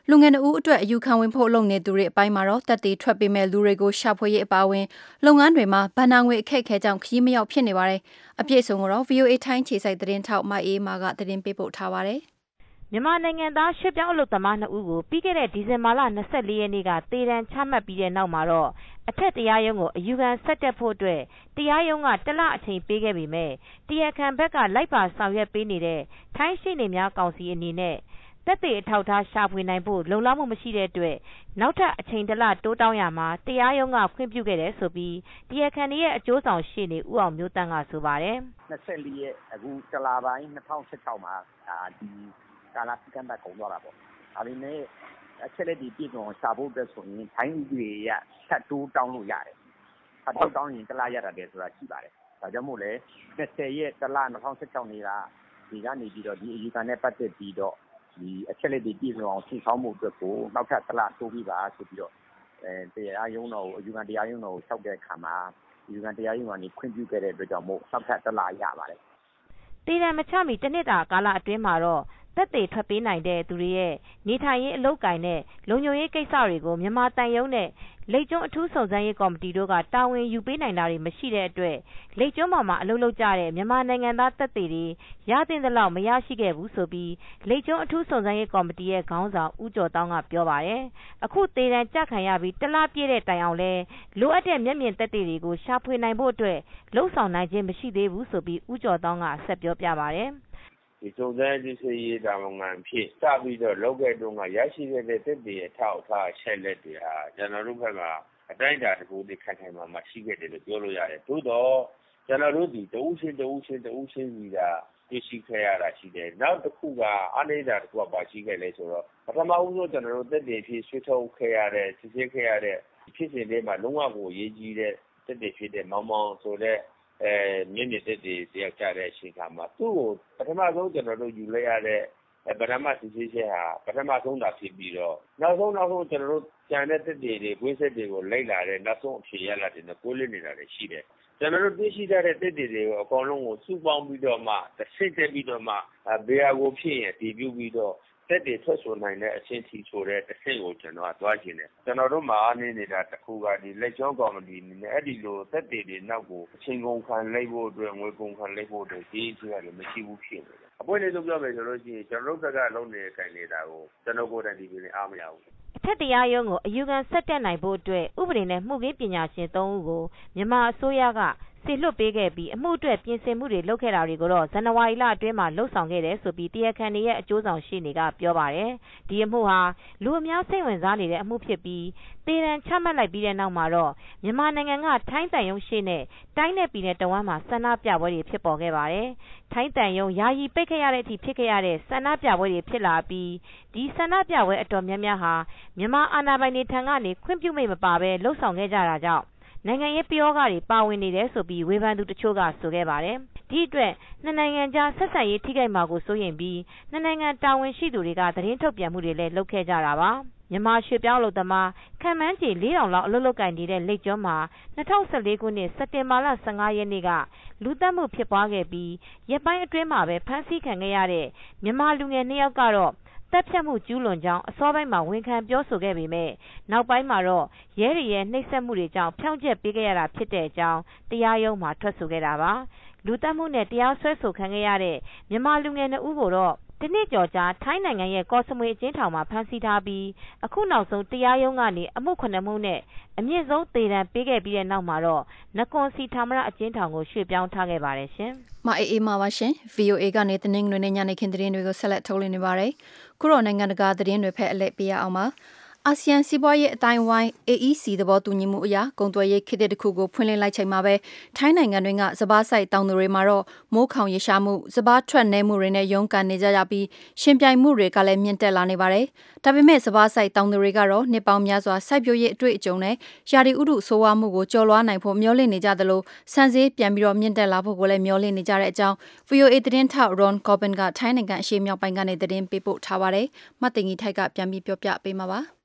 လူငယ်တို့အတွက်အယူခံဝင်ဖို့လုပ်နေသူတွေအပိုင်းမှာတော့တက်တီထွက်ပေးမဲ့လူတွေကိုရှာဖွေရေးအပါအဝင်လုပ်ငန်းတွေမှာဗန်နာငွေအခက်အခဲကြောင့်ခရီးမရောက်ဖြစ်နေပါတယ်အပြည့်အစုံကိုတော့ VOA ထိုင်းခြေစိုက်သတင်းထောက်မအေးမာကသတင်းပေးပို့ထားပါတယ်မြန်မာနိုင်ငံသားရွှေ့ပြောင်းအလုပ်သမား2ဦးကိုပြီးခဲ့တဲ့ဒီဇင်ဘာလ24ရက်နေ့ကတေတံချမှတ်ပြီးတဲ့နောက်မှာတော့အထက်တရားရုံးကိုအယူခံဆက်တက်ဖို့အတွက်တရားရုံးကတလအချိန်ပေးခဲ့ပေမဲ့တရားခံဘက်ကလိုက်ပါဆောင်ရွက်ပေးနေတဲ့ထိုင်းရှေ့နေများကောင်စီအနေနဲ့သက်သေအထောက်အထားရှာဖွေနိုင်ဖို့လုံလောက်မှုမရှိတဲ့အတွက်နောက်ထပ်အချိန်တလတိုးတောင်းရမှာတရားရုံးကခွင့်ပြုခဲ့တယ်ဆိုပြီးတရားခံရဲ့အကျိုးဆောင်ရှေ့နေဦးအောင်မျိုးတန်းကဆိုပါတယ် 24ရက်အခုတလပိုင်း2016မှာဒီကာလစကန်တာကုန်သွားတာပေါ့ဒါပေမဲ့အချက်လက်ဒီပြည်တော်ရှာဖို့အတွက်ဆိုရင်ထိုင်းဥပဒေရဆက်တိုးတောင်းလို့ရတယ်ဆက်တိုးတောင်းရင်တလရတာတယ်ဆိုတာရှိပါတယ်ဒါကြောင့်မို့လဲ20ရက်တလ2016နေ့ကဒီကနေပြီးတော့ဒီအယူခံနဲ့ပတ်သက်ပြီးတော့ဒီအချက်လက်ဒီပြည်တော်အောင်ရှင်းဆောင်မှုအတွက်ကိုနောက်ထပ်တလတိုးပြီးပါဆိုပြီးတော့တရားရုံးတော်ကိုအယူခံတရားရုံးတော်ကိုလျှောက်တဲ့အခါမှာအယူခံတရားရုံးကနေခွင့်ပြုခဲ့တဲ့အတွက်ကြောင့်မို့နောက်ထပ်တလရပါတယ်တည်တယ်မချမီတစ်နှစ်တာကာလအတွင်းမှာတော့သက်သေထွက်ပေးနိုင်တဲ့သူတွေရဲ့နေထိုင်ရေးအလုပ်ကိုင်နဲ့လုံခြုံရေးကိစ္စတွေကိုမြန်မာတန်ယုံနဲ့လိတ်ကျွန်းအထူးစုံစမ်းရေးကော်မတီတို့ကတာဝန်ယူပေးနိုင်တာတွေမရှိတဲ့အတွက်လိတ်ကျွန်းပေါ်မှာအလုပ်လုပ်ကြတဲ့မြန်မာနိုင်ငံသားသက်သေတွေရသင့်သလောက်မရရှိခဲ့ဘူးဆိုပြီးလိတ်ကျွန်းအထူးစုံစမ်းရေးကော်မတီရဲ့ခေါင်းဆောင်ဦးကျော်တောင်းကပြောပါတယ်အခုတေတံကြခံရပြီးတလားပြည့်တဲ့တိုင်အောင်လဲလိုအပ်တဲ့မျက်မြင်သက်သေတွေကိုရှာဖွေနိုင်ဖို့အတွက်လှုံ့ဆော်နိုင်ခြင်းမရှိသေးဘူးဆိုပြီးဦးကျော်တောင်းကဆက်ပြောပြပါတယ်ဒီစုံစမ်းစစ်ဆေးရေးတာဝန်ခံဖြစ်စပြီးတော့လောက်ခဲ့တုန်းကရရှိခဲ့တဲ့သက်သေအထောက်အထားချက်လက်တွေဟာကျွန်တော်တို့ဘက်ကအတိုင်းအတာတစ်ခုတည်းခိုင်ခိုင်မာမာရှိခဲ့တယ်လို့ပြောလို့ရတယ်သို့တော့ကျွန်တော်တို့ဒီတဦးချင်းစီကသိရှိခဲ့ရတာရှိတယ်နောက်တစ်ခုကအနေဒါတစ်ခုကပါရှိခဲ့လဲဆိုတော့ပထမဦးဆုံးကျွန်တော်တို့သက်သေဖြစ်ဆွေးထုတ်ခဲ့ရတဲ့စစ်ဆေးခဲ့ရတဲ့ဖြစ်စဉ်တွေမှာလုံးဝကိုအရေးကြီးတဲ့သက်သေဖြစ်တဲ့မောင်ဆိုတဲ့မြင့်မြင့်တက်တည်တရားကြတဲ့အချိန်ခါမှာသူ့ကိုပထမဆုံးကျွန်တော်တို့ယူလိုက်ရတဲ့ပထမစစ်ဆေးချက်ဟာပထမဆုံးတာဖြစ်ပြီးတော့နောက်ဆုံးကျွန်တော်တို့ကြံတဲ့တက်တည်တွေဝိဆက်တွေကိုလိုက်လာတဲ့နောက်ဆုံးအဖြေရလာတဲ့ကိုယ်လေးနေတာတွေရှိတယ်ကျွန်တော်တို့သိရှိတဲ့တက်တည်တွေကိုအကောင်လုံးကိုစုပေါင်းပြီးတော့မှတစ်စိတ်တက်ပြီးတော့မှဘေးဟာကိုဖြစ်ရင်ဒီပြုပြီးတော့တက်တည်ထွက်ဆိုနိုင်တဲ့အချင်းစီဆိုတဲ့တစ်ဆင့်ကိုကျွန်တော်ကသွားခြင်းတယ်ကျွန်တော်တို့မှာအားနေနေတာတစ်ခုကဒီလက်ကျောင်းကော်မတီနဲ့အဲ့ဒီလိုတက်တည်တွေနောက်ကိုအချင်းကုန်ခံလိုက်ဖို့အတွက်ငွေကုန်ခံလိုက်ဖို့အတွက်ဒီအချင်းကလည်းမရှိဘူးဖြစ်နေတယ်အပွင့်လေးဆုံးပြောမယ်ဆိုလို့ရှိရင်ကျွန်တော်တို့ဘက်ကလုံးနေခိုင်နေတာကိုကျွန်တော်ကိုယ်တိုင်ဒီပြင်အားမရဘူးအထက်တရားရုံးကိုအယူခံဆက်တက်နိုင်ဖို့အတွက်ဥပဒေနဲ့မှုခင်းပညာရှင်3ဦးကိုမြန်မာအစိုးရကစေလွှတ်ပေးခဲ့ပြီးအမှုအတွက်ပြင်ဆင်မှုတွေလုပ်ခဲ့တာတွေကိုတော့ဇန်နဝါရီလအတွင်းမှာလှုပ်ဆောင်ခဲ့တယ်ဆိုပြီးတရားခံတွေရဲ့အကျိုးဆောင်ရှေ့နေကပြောပါတယ်။ဒီအမှုဟာလူအများစိတ်ဝင်စားနေတဲ့အမှုဖြစ်ပြီးတေတံချမှတ်လိုက်ပြီးတဲ့နောက်မှာတော့မြန်မာနိုင်ငံကထိုင်းတန်ယုံရှေ့နဲ့တိုင်းနယ်ပြည်နယ်တဝမ်းမှာဆန္ဒပြပွဲတွေဖြစ်ပေါ်ခဲ့ပါတယ်။ထိုင်းတန်ယုံယာယီပိတ်ခဲ့ရတဲ့အထိဖြစ်ခဲ့ရတဲ့ဆန္ဒပြပွဲတွေဖြစ်လာပြီးဒီဆန္ဒပြပွဲအတော်များများဟာမြန်မာအာဏာပိုင်တွေထံကနေခွင့်ပြုမိတ်မပါဘဲလှုပ်ဆောင်ခဲ့ကြတာကြောင့်နိုင်ငံရေးပယောဂတွေပါဝင်နေတယ်ဆိုပြီးဝေဖန်သူတချို့ကဆိုခဲ့ပါတယ်။ဒီအတွက်နှစ်နိုင်ငံကြားဆက်ဆံရေးထိခိုက်မှာကိုစိုးရိမ်ပြီးနှစ်နိုင်ငံတာဝန်ရှိသူတွေကသတင်းထုတ်ပြန်မှုတွေလည်းလုပ်ခဲ့ကြတာပါ။မြန်မာရွှေ့ပြောင်းအလုပ်သမားခံမှန်းခြေ 4,000 လောက်အလုပ်လုပ်ကိုင်နေတဲ့လိတ်ကျွန်းမှာ2014ခုနှစ်စက်တင်ဘာလ15ရက်နေ့ကလူသတ်မှုဖြစ်ပွားခဲ့ပြီးရက်ပိုင်းအတွင်းမှာပဲဖမ်းဆီးခံခဲ့ရတဲ့မြန်မာလူငယ်2ယောက်ကတော့တပ်ဖြတ်မှုကျူးလွန်ကြောင်းအစောပိုင်းမှာဝန်ခံပြောဆိုခဲ့ပေမဲ့နောက်ပိုင်းမှာတော့ရဲတွေရဲ့နှိပ်စက်မှုတွေကြောင့်ဖြောင့်ချက်ပေးခဲ့ရတာဖြစ်တဲ့အကြောင်းတရားရုံးမှာထွက်ဆိုခဲ့တာပါလူသတ်မှုနဲ့တရားစွဲဆိုခံခဲ့ရတဲ့မြန်မာလူငယ်2ဦးကိုတော့ဒီနေ့ကြော်ကြားထိုင်းနိုင်ငံရဲ့ကော့စမွေအကျဉ်းထောင်မှာဖမ်းဆီးထားပြီးအခုနောက်ဆုံးတရားရုံးကနေအမှု9မှုနဲ့အမြင့်ဆုံးသေဒဏ်ပေးခဲ့ပြီးတဲ့နောက်မှာတော့နကွန်စီထာမရအကျဉ်းထောင်ကိုရွှေ့ပြောင်းထားခဲ့ပါတယ်ရှင်မအေးမာပါရှင် VOA ကနေတနင်္ဂနွေနေ့ညနေခင်းသတင်းတွေကိုဆက်လက်ထုတ်လွှင့်နေပါတယ်ခုတော့နိုင်ငံတကာသတင်းတွေဖက်အလက်ပေးရအောင်ပါအာဆီယံစီးပွားရေးအတိုင်းဝိုင်း AEC သဘောတူညီမှုအရကုန်သွယ်ရေးခေတ်တစ်ခုကိုဖွင့်လှစ်လိုက်ချိန်မှာပဲထိုင်းနိုင်ငံတွင်းကစပါးစိုက်တောင်သူတွေမှာတော့မိုးခေါင်ရေရှားမှုစပါးထွက်နေမှုတွေနဲ့ရုန်းကန်နေကြရပြီးရှင်ပြိုင်မှုတွေကလည်းမြင့်တက်လာနေပါတယ်။ဒါပေမဲ့စပါးစိုက်တောင်သူတွေကတော့နှစ်ပေါင်းများစွာစိုက်ပျိုးရေးအတွေ့အကြုံနဲ့ရာသီဥတုဆိုးဝါးမှုကိုကျော်လွှားနိုင်ဖို့မျှော်လင့်နေကြသလိုစံစည်းပြန်ပြီးတော့မြင့်တက်လာဖို့ကိုလည်းမျှော်လင့်နေကြတဲ့အကြောင်း VOA သတင်းထောက် Ron Corbin ကထိုင်းနိုင်ငံအရှေ့မြောက်ပိုင်းကနေသတင်းပေးပို့ထားပါတယ်။မတ်တင်ကြီးထိုက်ကပြန်ပြီးပြောပြပေးမှာပါ။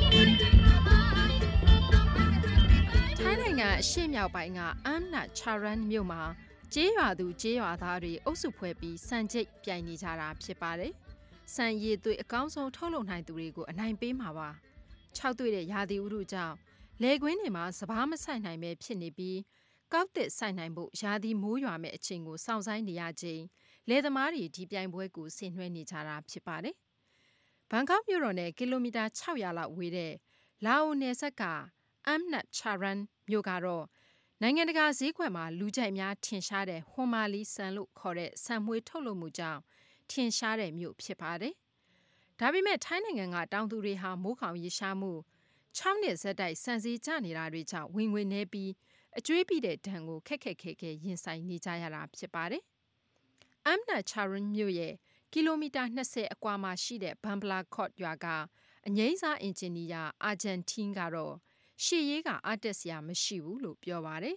အရှေ့မြောက်ပိုင်းကအမ်နတ်ချာရန်မြို့မှာကျေးရွာသူကျေးရွာသားတွေအုပ်စုဖွဲ့ပြီးစံကျိတ်ပြိုင်နေကြတာဖြစ်ပါတယ်။စံရည်သွေးအကောင်းဆုံးထုတ်လုပ်နိုင်သူတွေကိုအနိုင်ပေးမှာပါ6တွေ့တဲ့ရာသီဥတုကြောင့်လေကွင်းတွေမှာစဘာမဆိုင်နိုင်ပဲဖြစ်နေပြီးကောက်တစ်ဆိုင်နိုင်ဖို့ရာသီမိုးရွာမဲ့အချိန်ကိုစောင့်ဆိုင်နေရချိန်လေသမားတွေဒီပြိုင်ပွဲကိုဆင်နွှဲနေကြတာဖြစ်ပါတယ်ဘန်ကောက်မြို့တော်နဲ့ကီလိုမီတာ600လောက်ဝေးတဲ့လာအိုနယ်စပ်ကအမ်နတ်ချာရန်မြို့ကတော့နိုင်ငံတကာဈေးကွက်မှာလူကြိုက်များထင်ရှားတဲ့ဟွန်မာလီဆန်လို့ခေါ်တဲ့ဆန်မွေးထုတ်လုပ်မှုကြောင့်ထင်ရှားတဲ့မြို့ဖြစ်ပါတယ်။ဒါပေမဲ့ထိုင်းနိုင်ငံကတောင်သူတွေဟာမိုးခေါင်ရေရှားမှု6နှစ်ဆက်တိုက်ဆန်စည်းကျနေတာတွေကြောင့်ဝင်ငွေနေပြီးအကျွေးပြတဲ့ဒဏ်ကိုခက်ခက်ခဲခဲရင်ဆိုင်နေကြရတာဖြစ်ပါတယ်။အမ်နတ်ချာရန်မြို့ရဲ့ကီလိုမီတာ20အကွာမှာရှိတဲ့ဘန်ဗလာကော့ရွာကအငိမ့်စားအင်ဂျင်နီယာအာဂျန်တင်းကတော့ရှေ့ရေးကအားတက်စရာမရှိဘူးလို့ပြောပါတယ်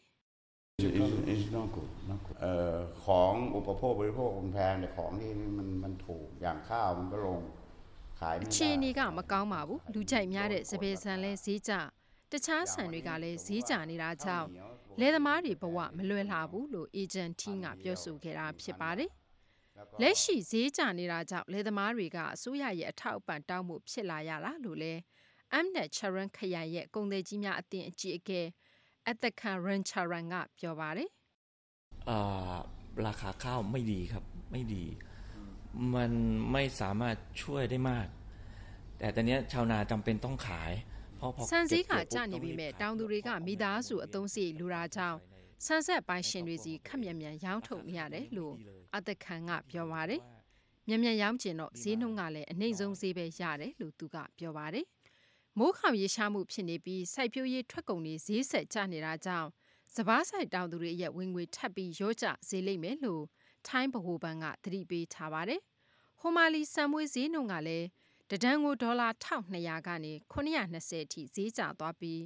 ของอุปโภคบริโภคมันแพงแต่ของที่มันถูกอย่างข้าวมันก็ลงขายไม่ได้အခြေအနေကမကောင်းပါဘူးလူကြိုက်များတဲ့စပယ်ဆန်လဲဈေးကျတခြားဆန်တွေကလည်းဈေးကျနေတာကြောင့်လယ်သမားတွေဘဝမလွယ်လှဘူးလို့အေဂျန်တင်းကပြောဆိုခဲ့တာဖြစ်ပါတယ်လက်ရှိဈေးကျနေတာကြောင့်လယ်သမားတွေကအစိုးရရဲ့အထောက်အပံ့တောင်းမှုဖြစ်လာရတာလို့လဲအမ်နတ်ချရန်ခရိုင်ရဲ့ကုန်သည်ကြီးများအသင်းအကြီးအကဲအသက်ခံရန်ချရန်ကပြောပါတယ်ราคาข้าวไม่ดีครับไม่ดีมันไม่สามารถช่วยได้มากแต่ตอนนี้ชาวนาจำเป็นต้องขายเพราะဆန်စည်းကကျနေပြီမဲ့တောင်သူတွေကမိသားစုအသုံးစရိတ်လူတာကြောင့်ဆန်ဆက်ပိုင်ရှင်တွေစီခက်မြန်မြန်ရောင်းထုတ်နေရတယ်လို့အသက်ခံကပြောပါတယ်မြန်မြန်ရောင်းကျင်တော့ဈေးနှုန်းကလည်းအနှိမ့်ဆုံးဈေးပဲရတယ်လို့သူကပြောပါတယ်မိုးခေါင်ရေရှားမှုဖြစ်နေပြီးစိုက်ပျိုးရေးထွက်ကုန်တွေဈေးဆက်ကျနေတာကြောင့်စဘာဆိုင်တောင်သူတွေရဲ့ဝင်ငွေထပ်ပြီးရောကျဈေးလိမ့်မယ်လို့ထိုင်းဗဟိုဘဏ်ကသတိပေးထားပါတယ်။ဟိုမာလီဆန်မွေးဈေးနှုန်းကလည်းတဒန်းကိုဒေါ်လာ1200ကနေ920အထိဈေးကျသွားပြီး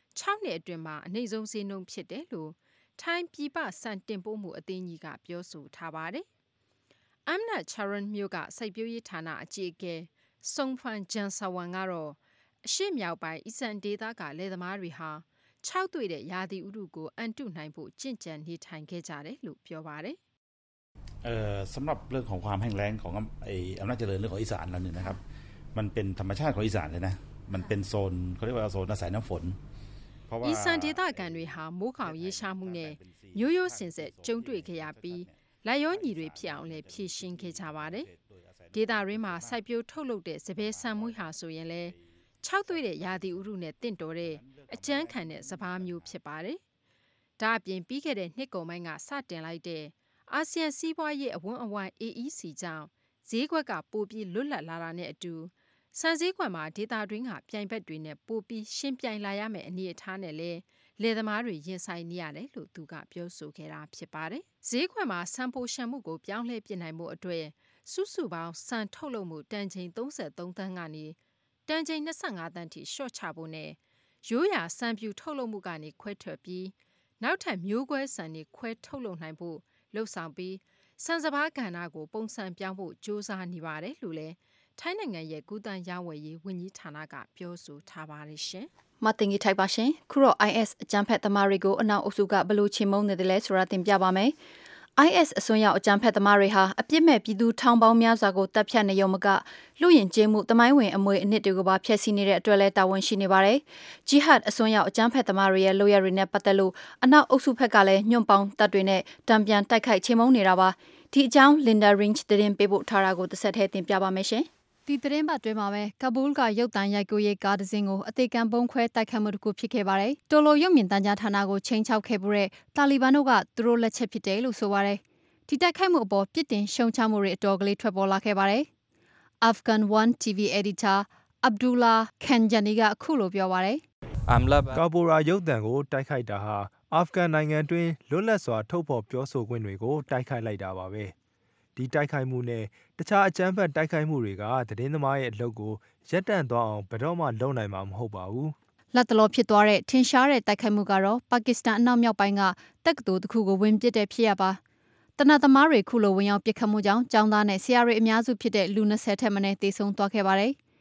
6နှစ်အတွင်းမှာအနည်းဆုံးဈေးနှုန်းဖြစ်တယ်လို့ထိုင်းပြည်ပဆန်တင်ပို့မှုအသင်းကြီးကပြောဆိုထားပါတယ်။အမ်နတ်ချာရန်မြို့ကစိုက်ပျိုးရေးဌာနအကြီးအကဲဆုန်ဖန်ဂျန်ဆာဝန်ကတော့အရှေ့မြောက်ပိုင်းအီဆန်ဒေသကလယ်သမားတွေဟာ6တွေ့တဲ့ရာသီဥတုကိုအန်တုနိုင်ဖို့ကြင့်ကြံနေထိုင်ခဲ့ကြတယ်လို့ပြောပါတယ်สำหรับเรื่องของความแห้งแล้งของอำนาจเจริญเรื่องของอีสานเราเนี่ยนะครับมันเป็นธรรมชาติของอีสานเลยนะมันเป็นโซนเขาเรียกว่าโซนอาศัยน้ำฝนเพราะว่าอีสานဒေသခံတွေဟာမိုးခေါင်ရေရှားမှုနဲ့ရိုးရိုးစင်စစ်ကြုံတွေ့ခဲ့ရပြီးလက်ရောညီတွေဖြစ်အောင်လည်းဖြည့်ရှင်းခဲ့ကြပါတယ်ဒေသရင်းမှာစိုက်ပျိုးထုတ်လုပ်တဲ့စပယ်ဆန်မွေးဟာဆိုရင်လည်း6တွေ့တဲ့ရာသီဥတုနဲ့တင့်တော်တဲ့အကျန်းခံတဲ့စဘာမျိုးဖြစ်ပါတယ်။ဒါအပြင်ပြီးခဲ့တဲ့နှစ်ကုန်ပိုင်းကစတင်လိုက်တဲ့အာဆီယံစီးပွားရေးအဝန်းအဝိုင်း AEC ကြောင့်ဈေးကွက်ကပိုပြီးလွတ်လပ်လာတာနဲ့အတူဆန်ဈေးကွက်မှာဒေတာတွင်းကပြိုင်ဘက်တွေနဲ့ပိုပြီးရှင်းပြိုင်လာရမယ့်အနေအထားနဲ့လည်းလယ်သမားတွေရင်ဆိုင်နေရတယ်လို့သူကပြောဆိုခဲ့တာဖြစ်ပါတယ်။ဈေးကွက်မှာဆန်ပိုရှံမှုကိုပြောင်းလဲပြစ်နိုင်မှုအတွက်စုစုပေါင်းဆန်ထုတ်လုပ်မှုတန်ချိန်33သန်းကနေတန်ချိန်25သန်းထိရှော့ချဖို့နဲ့ရိုးရာဆန်ပြူထုတ်လုပ်မှုကနေခွဲထွက်ပြီးနောက်ထပ်မျိုးကွဲဆန်တွေခွဲထုတ်လုပ်နိုင်ဖို့လှုပ်ဆောင်ပြီးဆန်စပါးကဏ္ဍကိုပုံစံပြောင်းဖို့စ조사နေပါတယ်လို့လည်းထိုင်းနိုင်ငံရဲ့ကုသရေးဝယ်ရေးဝန်ကြီးဌာနကပြောဆိုထားပါတယ်ရှင်။မတင်ကြီးထိုက်ပါရှင်။ခုတော့ IS အကြမ်းဖက်သမားတွေကိုအနောက်အုပ်စုကဘလို့ချေမှုန်းနေတယ်လဲဆိုတာတင်ပြပါမယ်။ IS အစွန်းရောက်အကြမ်းဖက်သမားတွေဟာအပြစ်မဲ့ပြည်သူထောင်ပေါင်းများစွာကိုတပ်ဖြတ်နေရုံမကလူရင်ကျေးမှုတမိုင်းဝင်အမွေအနှစ်တွေကိုပါဖျက်ဆီးနေတဲ့အတွက်လည်းတာဝန်ရှိနေပါတယ်။ဂျီဟတ်အစွန်းရောက်အကြမ်းဖက်သမားတွေရဲ့လုပ်ရတွေနဲ့ပတ်သက်လို့အနောက်အုပ်စုဘက်ကလည်းညွန့်ပေါင်းတပ်တွေနဲ့တံပြန်တိုက်ခိုက်ချေမှုန်းနေတာပါ။ဒီအကြောင်း Linda Range သတင်းပေးပို့ထားတာကိုတစ်ဆက်တည်းတင်ပြပါမယ်ရှင်။ဒီသတင်းပတ်တွင်မှာပဲကပူးလ်ကရုတ်တံရိုက်ကူရေးကားတစ်စင်းကိုအသေးကံပုံခွဲတိုက်ခတ်မှုတစ်ခုဖြစ်ခဲ့ပါတယ်။တိုလိုရုပ်မြင်သံကြားဌာနကိုချိန်ချောက်ခဲ့ပူတဲ့တာလီဘန်တို့ကသူတို့လက်ချက်ဖြစ်တယ်လို့ဆိုပါတယ်။ဒီတိုက်ခိုက်မှုအပေါ်ပြစ်တင်ရှုံချမှုတွေအတော်ကလေးထွက်ပေါ်လာခဲ့ပါတယ်။ Afghan One TV editor Abdullah Khanjani ကအခုလိုပြောပါတယ်။ကာပူရာရုပ်သံကိုတိုက်ခိုက်တာဟာအာဖဂန်နိုင်ငံတွင်လွတ်လပ်စွာထုတ်ဖော်ပြောဆိုခွင့်တွေကိုတိုက်ခိုက်လိုက်တာပါပဲ။ဒီတိုက်ခိုက်မှုနဲ့တခြားအကြမ်းဖက်တိုက်ခိုက်မှုတွေကသတင်းသမားရဲ့အလုပ်ကိုရပ်တန့်သွားအောင်ဘယ်တော့မှလုပ်နိုင်မှာမဟုတ်ပါဘူး။လက်တလောဖြစ်သွားတဲ့ထင်ရှားတဲ့တိုက်ခိုက်မှုကတော့ပါကစ္စတန်အနောက်မြောက်ပိုင်းကတက္ကသိုလ်တစ်ခုကိုဝင်ပစ်တဲ့ဖြစ်ရပ်ပါ။တနတ်သမားတွေခုလိုဝင်ရောက်ပစ်ခတ်မှုကြောင့်ကျောင်းသားနဲ့ဆရာတွေအများစုဖြစ်တဲ့လူ20ထက်မနည်းသေဆုံးသွားခဲ့ပါတယ်။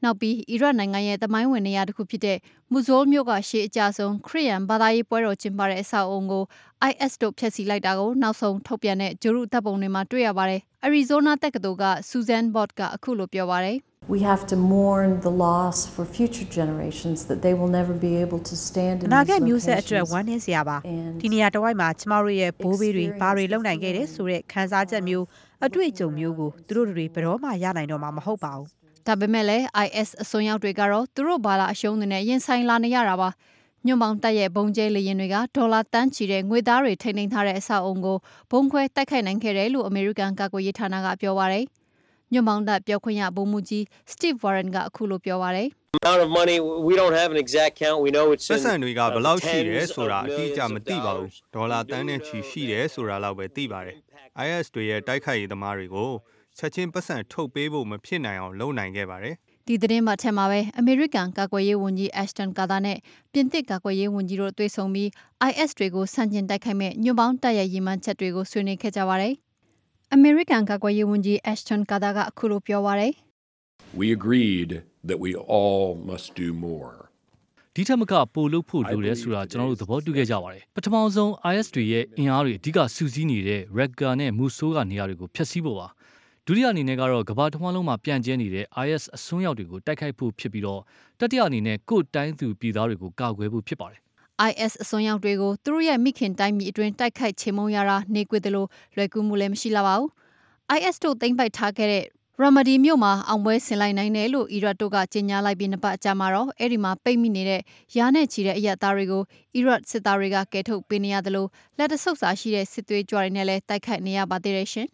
နောက်ပြီးအီရတ်နိုင်ငံရဲ့သမိုင်းဝင်နေရာတစ်ခုဖြစ်တဲ့မူဇိုးမြို့ကရှေးအကြဆုံးခရစ်ယာန်ဘာသာရေးပွဲတော်ကျင်းပတဲ့အဆောက်အုံကို IS တို့ဖျက်ဆီးလိုက်တာကိုနောက်ဆုံးထုတ်ပြန်တဲ့ဂျိုရုတပ်ပုံတွေမှာတွေ့ရပါတယ်။ Arizona တက္ကသိုလ်က Susan Bott ကအခုလိုပြောပါတယ် We have to mourn the loss for future generations that they will never be able to stand in နာဂတ်မျိုးဆက်အတွက်ဝမ်းနည်းစရာပါဒီနေရာတစ်ဝိုက်မှာကျမတို့ရဲ့ဘိုးဘေးတွေဘာတွေလုပ်နိုင်ခဲ့တယ်ဆိုတဲ့ခံစားချက်မျိုးအတွေ့အကြုံမျိုးကိုသူတို့တွေဘယ်တော့မှရနိုင်တော့မှာမဟုတ်ပါဘူးဒါပေမဲ့လည်း IS အစွန်းရောက်တွေကတော့သူတို့ဘာသာအရှုံးတွေနဲ့ရင်ဆိုင်လာနေရတာပါညွန့်ပေါင်းတပ်ရဲ့ဘုံကျဲလေရင်တွေကဒေါ်လာတန်းချီတဲ့ငွေသားတွေထိန်းသိမ်းထားတဲ့အဆောက်အုံကိုဘုံခွဲတိုက်ခိုက်နိုင်ခဲ့တယ်လို့အမေရိကန်ကာကွယ်ရေးဌာနကပြောပါတယ်ညွန့်ပေါင်းတပ်ပြောခွင့်ရဗိုလ်မှူးကြီး Steve Warren ကအခုလိုပြောပါတယ် amount of money we don't have an exact count we know it's ပတ်စံတွေကဘယ်လောက်ရှိတယ်ဆိုတာအတိအကျမသိပါဘူးဒေါ်လာတန်းနဲ့ချီရှိတယ်ဆိုတာလောက်ပဲသိပါတယ် IS တွေရဲ့တိုက်ခိုက်ရေးသမားတွေကိုချက်ချင်းပတ်စံထုတ်ပေးဖို့မဖြစ်နိုင်အောင်လုပ်နိုင်ခဲ့ပါတယ်ဒီသတင်းပတ်ထဲမှာပဲအမေရိကန်ကာကွယ်ရေးဝန်ကြီး Ashton Carter နဲ့ပြင်သစ်ကာကွယ်ရေးဝန်ကြီးတို့တွေ့ဆုံပြီး IS တွေကိုဆန့်ကျင်တိုက်ခိုက်မဲ့ညွန့်ပေါင်းတပ်ရဲ့ရည်မှန်းချက်တွေကိုဆွေးနွေးခဲ့ကြပါတယ်အမေရိကန်ကာကွယ်ရေးဝန်ကြီး Ashton Carter ကအခုလိုပြောပါတယ် We agreed that we all must do more ဒီထက်မကပိုလုပ်ဖို့လိုတယ်ဆိုတာကျွန်တော်တို့သဘောတူခဲ့ကြပါတယ်ပထမဆုံး IS တွေရဲ့အင်အားတွေအဓိကစုစည်းနေတဲ့ Raqqa နဲ့ Mosul ကနေရာတွေကိုဖျက်ဆီးဖို့ပါဒုတိယအနေနဲ့ကတော့ကမ္ဘာတစ်ဝန်းလုံးမှာပြန့်ကျဲနေတဲ့ IS အစွန်းရောက်တွေကိုတိုက်ခိုက်ဖို့ဖြစ်ပြီးတော့တတိယအနေနဲ့ကိုယ်တိုင်းသူပြည်သားတွေကိုကာကွယ်ဖို့ဖြစ်ပါတယ် IS အစွန်းရောက်တွေကိုသူတို့ရဲ့မိခင်တိုင်းပြည်အတွင်းတိုက်ခိုက်ချေမှုန်းရတာနေကွေတယ်လို့လွယ်ကူမှုလည်းမရှိလာပါဘူး IS တို့သိမ်းပိုက်ထားခဲ့တဲ့Ramadi မြို့မှာအောင်ပွဲဆင်လိုက်နိုင်တယ်လို့အီရတ်တို့ကကြေညာလိုက်ပြီးနှစ်ပတ်အကြာမှာတော့အဲ့ဒီမှာပိတ်မိနေတဲ့ရာနဲ့ချီတဲ့အရက်သားတွေကိုအီရတ်စစ်သားတွေကကယ်ထုတ်ပေးနေရတယ်လို့လက်တဆုပ်စာရှိတဲ့စစ်သွေးကြွတွေနဲ့လည်းတိုက်ခိုက်နေရပါသေးတယ်ရှင်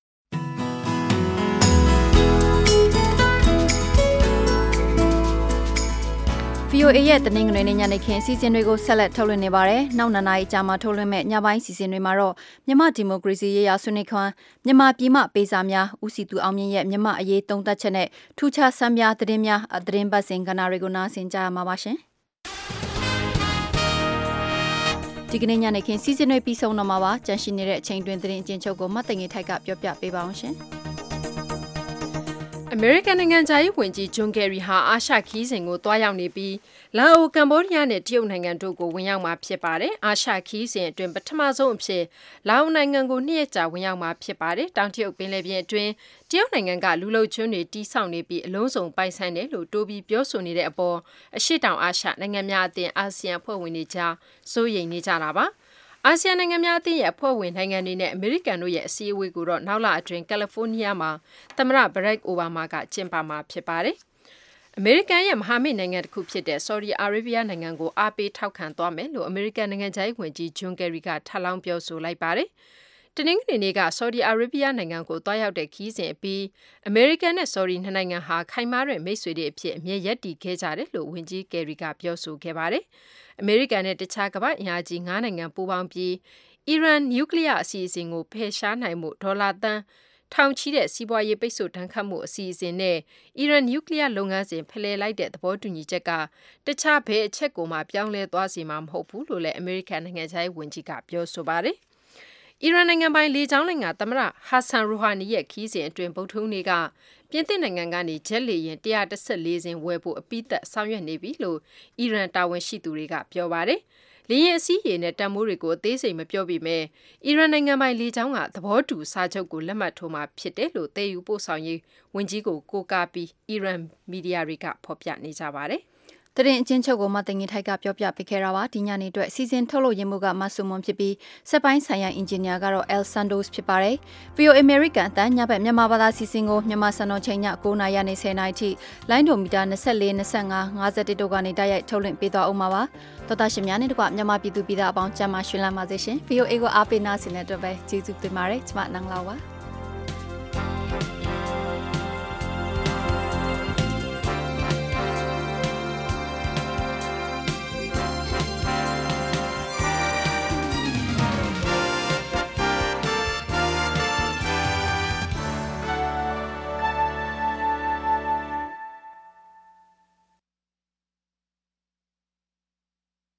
VOA ရဲ့တနင်္ဂနွေနေ့ညနေခင်းစီစဉ်တွေကိုဆက်လက်ထုတ်လွှင့်နေပါတယ်။နောက်နှစ်နာရီကြာမှထုတ်လွှင့်မဲ့ညပိုင်းစီစဉ်တွေမှာတော့မြန်မာဒီမိုကရေစီရေးရာဆွေးနွေးခွန်းမြန်မာပြည်မှပေးစာများဦးစီသူအောင်မြင့်ရဲ့မြန်မာအရေးသုံးသပ်ချက်နဲ့ထူးခြားဆန်းပြသတင်းများသတင်းပတ်စဉ်ကဏ္ဍတွေကိုနားဆင်ကြရမှာပါရှင်။ဒီကနေ့ညနေခင်းစီစဉ်တွေပြီးဆုံးတော့မှာပါ။ကြန့်ရှိနေတဲ့အချိန်တွင်သတင်းအကျဉ်းချုပ်ကိုမတ်သိငယ်ထိုက်ကပြောပြပေးပါအောင်ရှင်။အမေရိကန်နိုင်ငံသားရေးဝန်ကြီးဂျွန်ကယ်ရီဟာအာရှခီးစဉ်ကိုတွားရောက်နေပြီးလာအိုကမ္ဘောဒီးယားနဲ့တရုတ်နိုင်ငံတို့ကိုဝင်ရောက်မှာဖြစ်ပါတယ်။အာရှခီးစဉ်အတွင်းပထမဆုံးအဖြစ်လာအိုနိုင်ငံကို2ရက်ကြာဝင်ရောက်မှာဖြစ်ပါတယ်။တောင်တရုတ်ပင်လယ်ပြင်အတွင်းတရုတ်နိုင်ငံကလူလုံကျွန်းတွေတီးဆောင်နေပြီးအလုံးစုံပိုင်ဆိုင်တယ်လို့တိုးပြီးပြောဆိုနေတဲ့အပေါ်အရှေ့တောင်အာရှနိုင်ငံများအသင်းအာဆီယံဖွဲ့ဝင်တွေကြားစိုးရိမ်နေကြတာပါ။အာဆီယံနိုင်ငံများအသင်းရဲ့အဖွဲ့ဝင်နိုင်ငံတွေနဲ့အမေရိကန်တို့ရဲ့အစည်းအဝေးကိုတော့နောက်လအတွင်းကယ်လီဖိုးနီးယားမှာသမ္မတဘရက်အိုဘားမားကကျင်းပမှာဖြစ်ပါတယ်။အမေရိကန်ရဲ့မဟာမိတ်နိုင်ငံတစ်ခုဖြစ်တဲ့ဆော်ဒီအာရေဗျနိုင်ငံကိုအားပေးထောက်ခံသွားမယ်လို့အမေရိကန်နိုင်ငံခြားရေးဝန်ကြီးဂျွန်ကယ်ရီကထပ်လောင်းပြောဆိုလိုက်ပါတယ်။တနင်္ဂနွေနေ့ကဆော်ဒီအာရေဗျနိုင်ငံကိုတွားရောက်တဲ့ခီးစဉ်အပြီးအမေရိကန်နဲ့ဆော်ဒီနှစ်နိုင်ငံဟာခိုင်မာတဲ့မိတ်ဆွေတွေအဖြစ်အမြဲရပ်တည်ခဲ့ကြတယ်လို့ဝန်ကြီးကယ်ရီကပြောဆိုခဲ့ပါတယ်။အမေရိကန်နဲ့တခြားကမ္ဘာ့အင်အားကြီး9နိုင်ငံပူးပေါင်းပြီးအီရန်နျူကလ িয়ার အစီအစဉ်ကိုဖယ်ရှားနိုင်မှုဒေါ်လာသန်းထောင်ချီတဲ့စီးပွားရေးပိတ်ဆို့တန်းခတ်မှုအစီအစဉ်နဲ့အီရန်နျူကလ িয়ার လုပ်ငန်းစဉ်ဖလှယ်လိုက်တဲ့သဘောတူညီချက်ကတခြားဘယ်အချက်ကိုမှပြောင်းလဲသွားစေမှာမဟုတ်ဘူးလို့လည်းအမေရိကန်နိုင်ငံခြားရေးဝန်ကြီးကပြောဆိုပါတယ်။အီရန်နိုင်ငံပိုင်လေကြောင်းလိုင်းကသမ္မတဟာဆန်ရူဟာနီရဲ့ခီးစဉ်အတွင်းဗုဒ္ဓဟူးနေ့ကပြင်သစ်နိုင်ငံကနေဂျက်လေယာဉ်114စင်းဝယ်ဖို့အပိသက်ဆောင်ရွက်နေပြီလို့အီရန်တာဝန်ရှိသူတွေကပြောပါတယ်။လေယာဉ်အစီးရေနဲ့တန်မိုးတွေကိုအသေးစိတ်မပြောပြမဲ့အီရန်နိုင်ငံပိုင်လေကြောင်းကသဘောတူစာချုပ်ကိုလက်မှတ်ထိုးမှာဖြစ်တယ်လို့သယ်ယူပို့ဆောင်ရေးဝန်ကြီးကိုကိုးကားပြီးအီရန်မီဒီယာတွေကဖော်ပြနေကြပါတယ်။သတင်းအချင်းချုပ်ကိုမသိငင်ထိုက်ကပြောပြပေးခဲ့တာပါဒီညနေအတွက်စီစဉ်ထုတ်လို့ရမှုကမဆုမွန်ဖြစ်ပြီးစက်ပိုင်းဆိုင်ရာအင်ဂျင်နီယာကတော့ El Santos ဖြစ်ပါတယ် VOA American အတန်းညဘက်မြန်မာဘာသာစီစဉ်ကိုမြန်မာစံတော်ချိန်ည9:00နာရီနဲ့10:00နာရီထိလိုင်းဒိုမီတာ24 25 51တို့ကနေတိုက်ရိုက်ထုတ်လွှင့်ပေးသွားအောင်ပါတော်တာရှင်များနဲ့တကွမြန်မာပြည်သူပြည်သားအပေါင်းကျမ်းမာရှင်လန်းပါစေရှင် VOA ကိုအားပေးနာဆင်တဲ့အတွက်ပဲကျေးဇူးတင်ပါတယ်ကျွန်မနန်းလောက်ပါ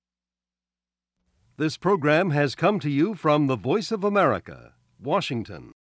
This program has come to you from the Voice of America, Washington.